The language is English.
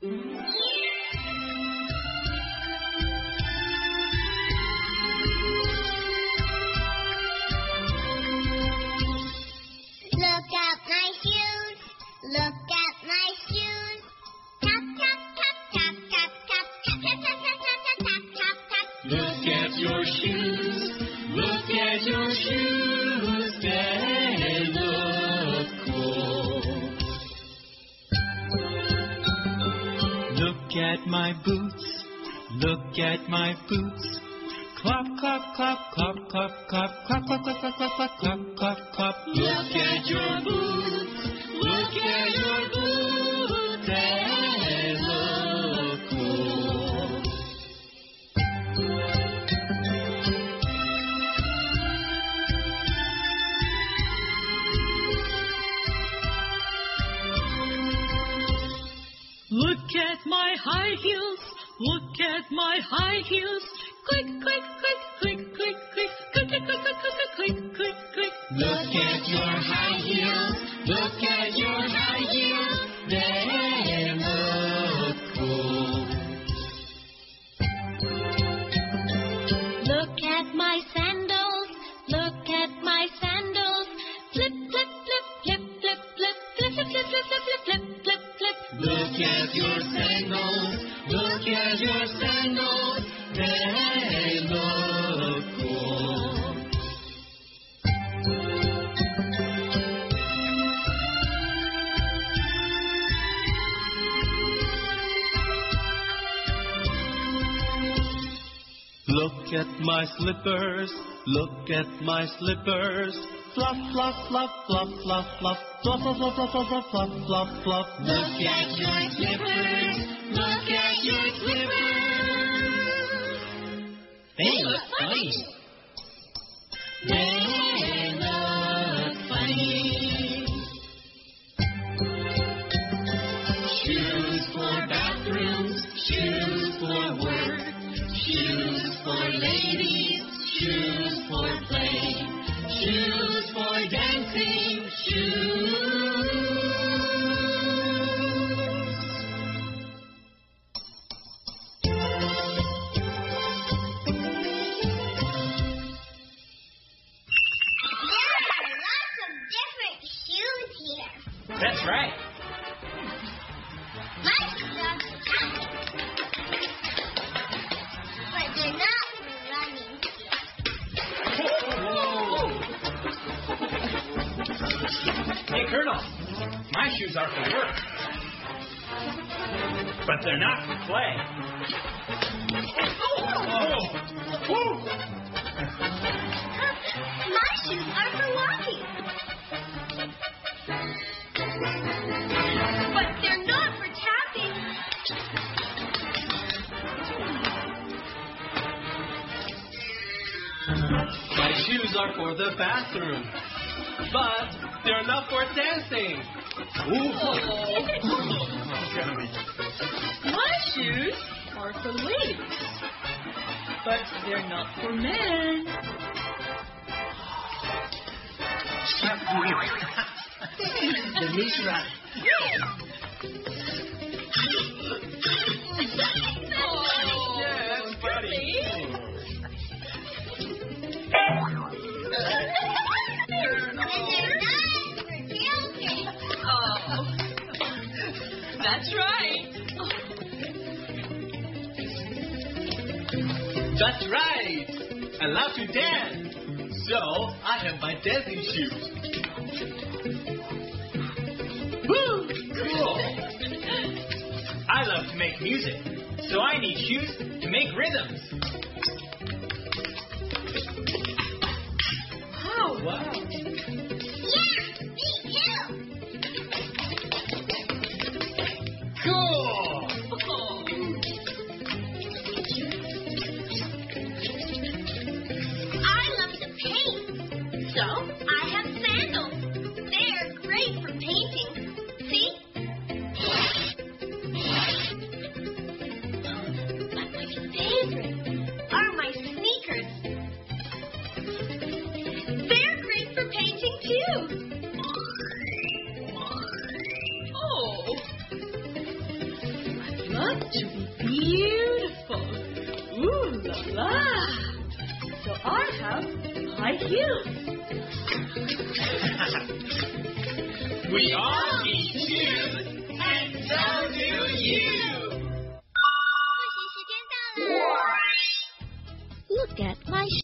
Look at my shoes. Look at my shoes. Tap, tap, tap, tap, tap, tap, tap, tap, tap, tap, tap, tap, tap, tap. Look at your shoes. Look at your shoes. They look cool. Look at my boots. Look at my boots. Clop, clop, clop, clop, clop, clop, clop, clop, clop, clop, clop, clop, clop, clop. Look at your boots. Look at your boots. They look cool. Look at my high heels. Look at my high heels. Click, click, click, click, click, click, click, click, click, click, click, click, click, click. Look at your high heels. Look at your high heels. They look cool. Look at my sandals. Look at my sandals. Flip, flip, flip, flip, flip, flip, flip, flip, flip, flip, flip, flip, flip, flip. Look at your sandals. Look at your sandals. They look cool. Look at my slippers. Look at my slippers. Fluff, fluff, fluff, fluff, fluff, fluff, fluff, fluff, fluff, fluff, fluff, fluff, fluff, fluff, fluff. Look at your slippers. Look at your slippers. They look funny. They look funny. Shoes for bathrooms. Shoes for work. Shoes for ladies. Shoes for play. Shoes for dancing. Shoes. That's right. My shoes are for tapping, but they're not for running. Hey, Colonel, my shoes are for work, but they're not for play. My shoes are for walking, but they're not for tapping. My shoes are for the bathroom, but they're not for dancing. My shoes are for ladies, but they're not for men. Denise right. That's funny. And they're not for children. Oh, that's right. That's right. I love to dance, so I have my dancing shoes. Woo! Cool. I love to make music, so I need shoes to make rhythms. Oh, Wow. Yeah, me too. Cool. I love to paint, so I have sandals. They're great for painting. See? But my favorite are my sneakers. They're great for painting love to be beautiful. Ooh la la. So I have high heels. We all